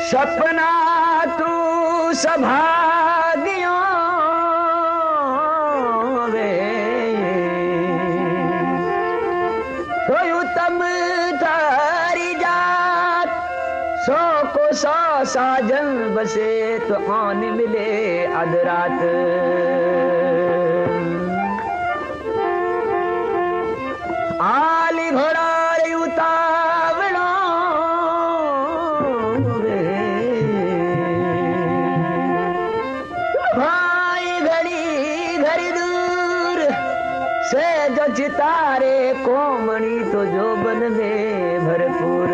सपना तू सभागियों वे तो उत्तम तारी जात सो को सौ साजन बसे तो आन मिले अधरात आली घोड़ा रे उतावड़ो रे भाई घड़ी घड़ी दूर से जो चितारे कोमणी तो जो बन में भरपूर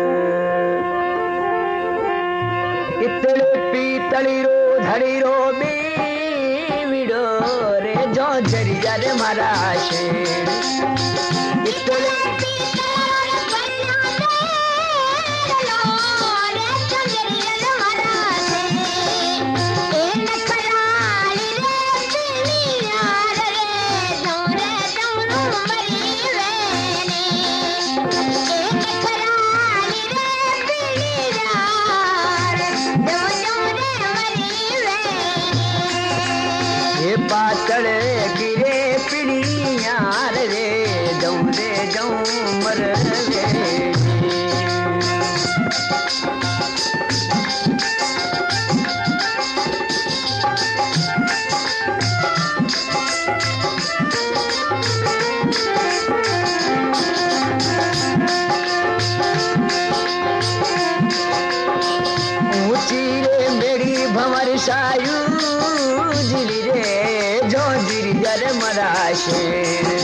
इतने पीतली रो धड़ी रो बीड़ो रे जो जरिया रे मारा शेर पातल गिरे पिड़िया रे जाऊं मर गए ऊंची रे मेरी भंवर सायू जिली रे जो गिरजर मरा शेर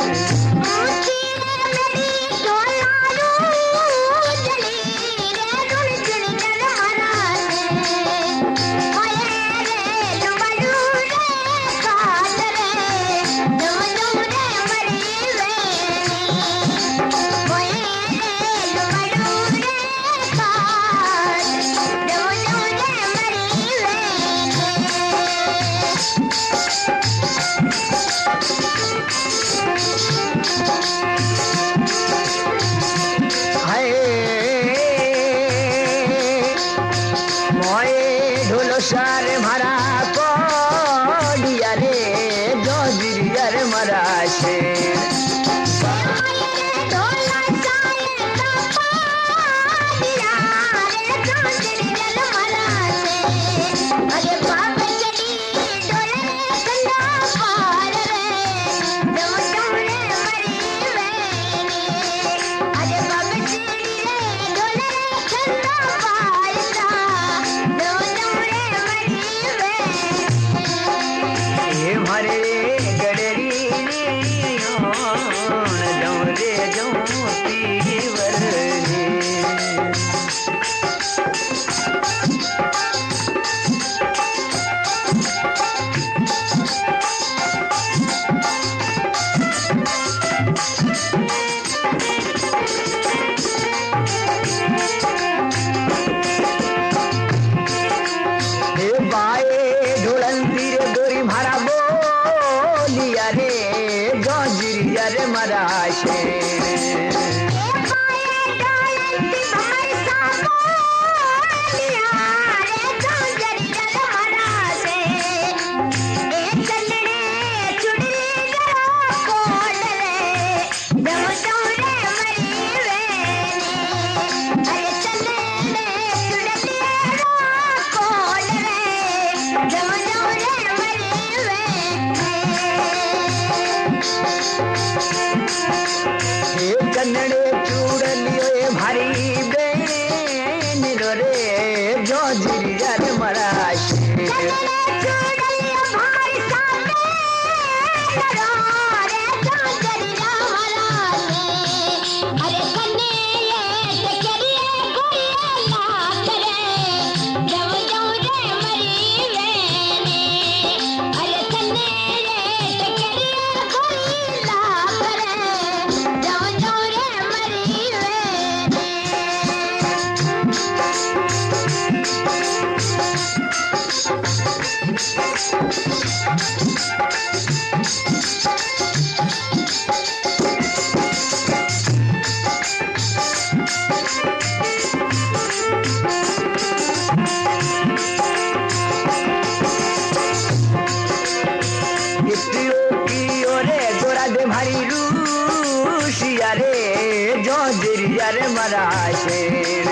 सारे भरा कोडिया रे जो गिरियर मरा शेर मरा शेर कन्नड़े चूड़ लियो भारी बेन रे जो जिरिया रे मरा शेर शेर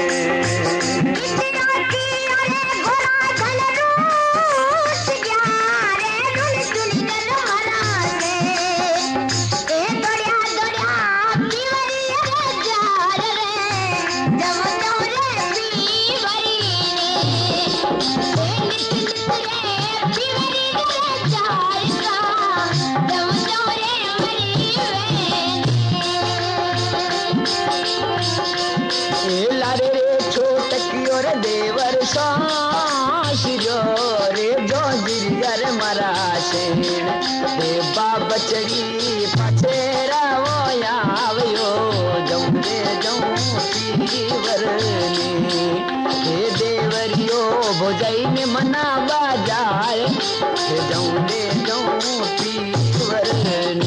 बचड़ी पछेरा वो आवयो जऊं रे जऊं पीवरनी हे देवरियो भोजई में मना बाजाए हे जऊं रे जऊं पीवरनी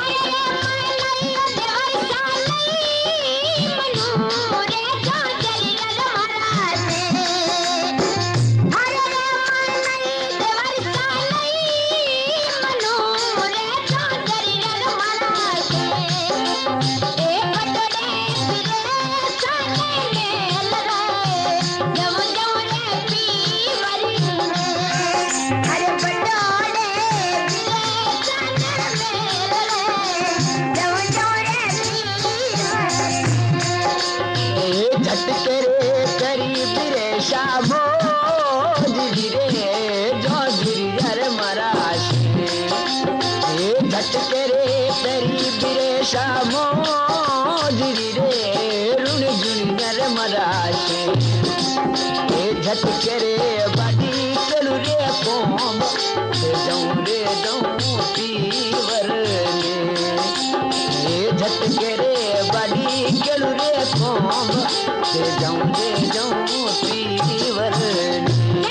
झटके रे बाडी चलू रे कोम जऊं रे जऊं पीवरनी झटके रे बाडी चलू रे कोम जऊं रे जऊं पीवरनी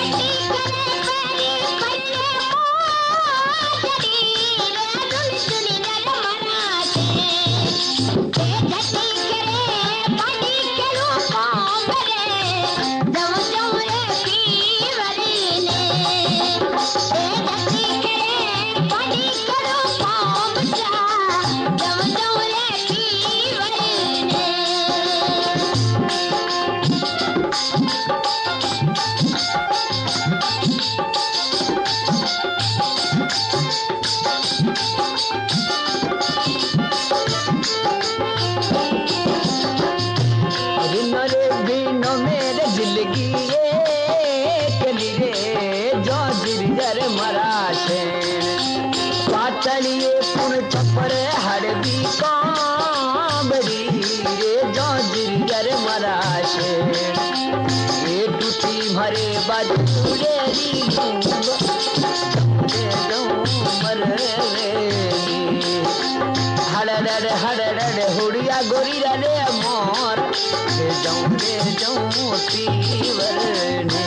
भरे बाजूरेरी हड़ड़ हुड़िया गोरिया रे मोर जऊं रे जऊं पीवरनी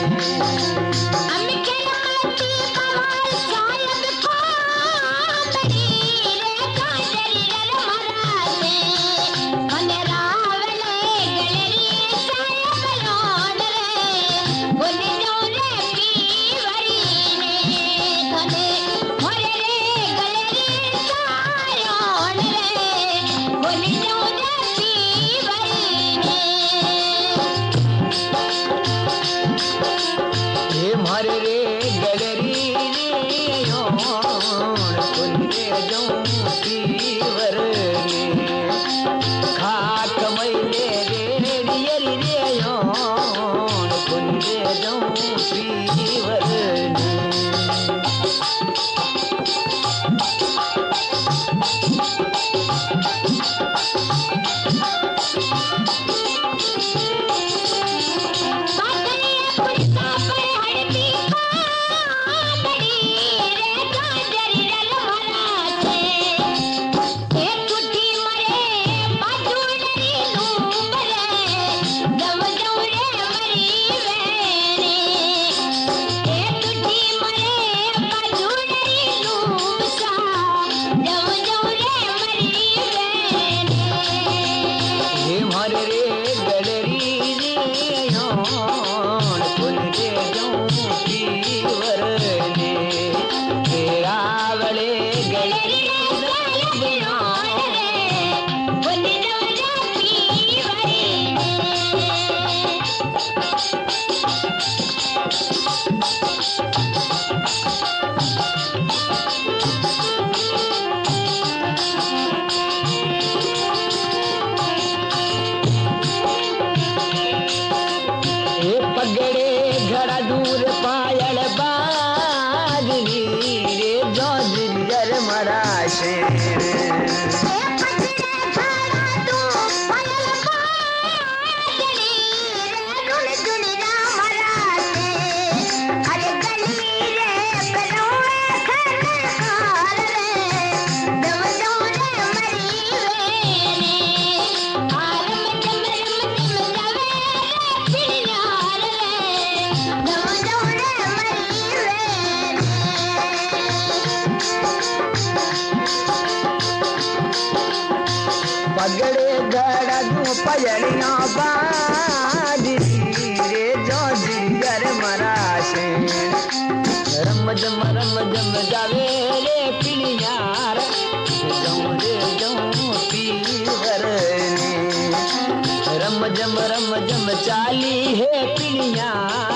पायल बाजरी रे जोजर मराशे पगड़े गड़ा दू पजड़ियां बाजरी रे जोजर मराशे रम जम जावे रे पिणियार जम रे जम पीवर ने रम जम चाली है पिणियार